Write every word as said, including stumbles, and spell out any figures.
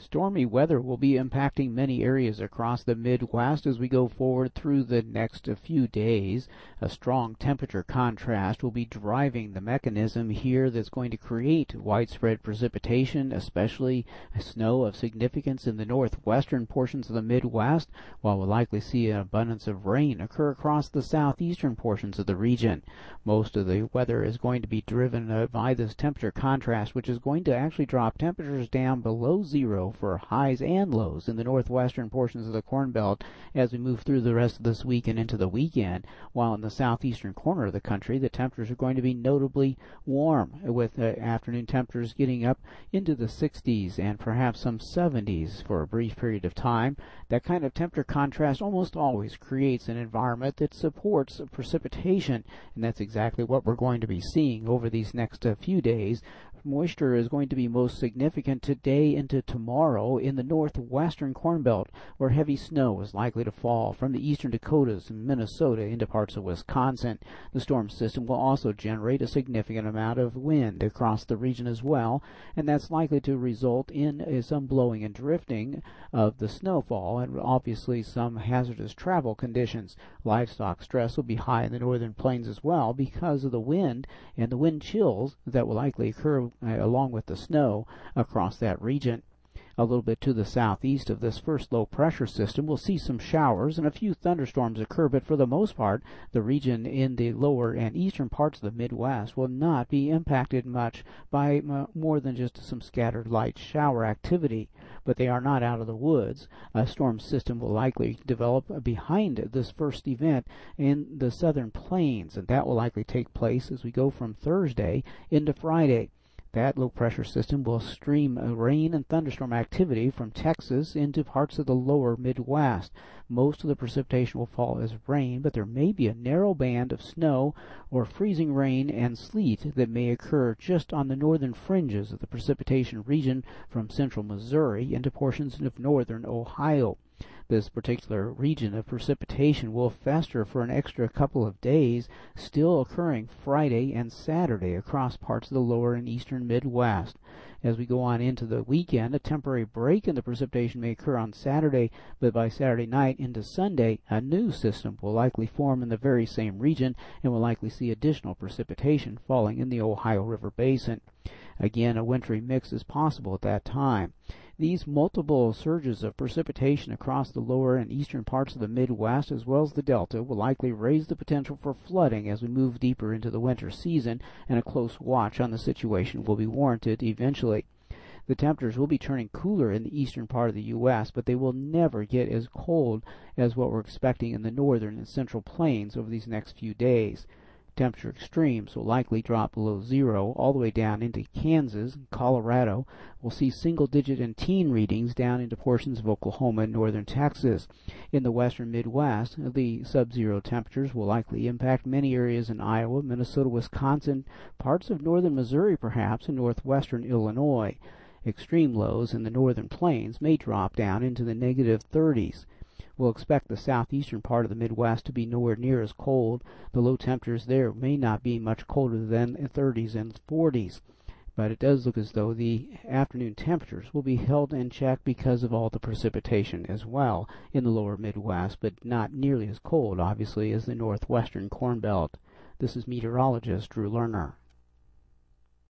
Stormy weather will be impacting many areas across the Midwest as we go forward through the next few days. A strong temperature contrast will be driving the mechanism here that's going to create widespread precipitation, especially snow of significance in the northwestern portions of the Midwest, while we'll likely see an abundance of rain occur across the southeastern portions of the region. Most of the weather is going to be driven uh, by this temperature contrast, which is going to actually drop temperatures down below zero for highs and lows in the northwestern portions of the Corn Belt as we move through the rest of this week and into the weekend, while in the southeastern corner of the country the temperatures are going to be notably warm, with uh, afternoon temperatures getting up into the sixties and perhaps some seventies for a brief period of time. That kind of temperature contrast almost always creates an environment that supports precipitation, and that's exactly what we're going to be seeing over these next uh, few days. Moisture is going to be most significant today into tomorrow in the northwestern Corn Belt, where heavy snow is likely to fall from the eastern Dakotas and Minnesota into parts of Wisconsin. The storm system will also generate a significant amount of wind across the region as well, and that's likely to result in uh, some blowing and drifting of the snowfall and obviously some hazardous travel conditions. Livestock stress will be high in the northern plains as well because of the wind and the wind chills that will likely occur Uh, along with the snow across that region. A little bit to the southeast of this first low pressure system, we'll see some showers and a few thunderstorms occur, but for the most part, the region in the lower and eastern parts of the Midwest will not be impacted much by m- more than just some scattered light shower activity. But they are not out of the woods. A storm system will likely develop behind this first event in the southern plains, and that will likely take place as we go from Thursday into Friday. That low-pressure system will stream rain and thunderstorm activity from Texas into parts of the lower Midwest. Most of the precipitation will fall as rain, but there may be a narrow band of snow or freezing rain and sleet that may occur just on the northern fringes of the precipitation region from central Missouri into portions of northern Ohio. This particular region of precipitation will fester for an extra couple of days, still occurring Friday and Saturday across parts of the lower and eastern Midwest. As we go on into the weekend, a temporary break in the precipitation may occur on Saturday, but by Saturday night into Sunday, a new system will likely form in the very same region and will likely see additional precipitation falling in the Ohio River Basin. Again, a wintry mix is possible at that time. These multiple surges of precipitation across the lower and eastern parts of the Midwest as well as the Delta will likely raise the potential for flooding as we move deeper into the winter season, and a close watch on the situation will be warranted eventually. The temperatures will be turning cooler in the eastern part of the U S, but they will never get as cold as what we're expecting in the northern and central plains over these next few days. Temperature extremes will likely drop below zero all the way down into Kansas and Colorado. We'll see single-digit and teen readings down into portions of Oklahoma and northern Texas. In the western Midwest, the sub-zero temperatures will likely impact many areas in Iowa, Minnesota, Wisconsin, parts of northern Missouri perhaps, and northwestern Illinois. Extreme lows in the northern plains may drop down into the negative thirties. We'll expect the southeastern part of the Midwest to be nowhere near as cold. The low temperatures there may not be much colder than thirties and forties. But it does look as though the afternoon temperatures will be held in check because of all the precipitation as well in the lower Midwest, but not nearly as cold, obviously, as the northwestern Corn Belt. This is meteorologist Drew Lerner.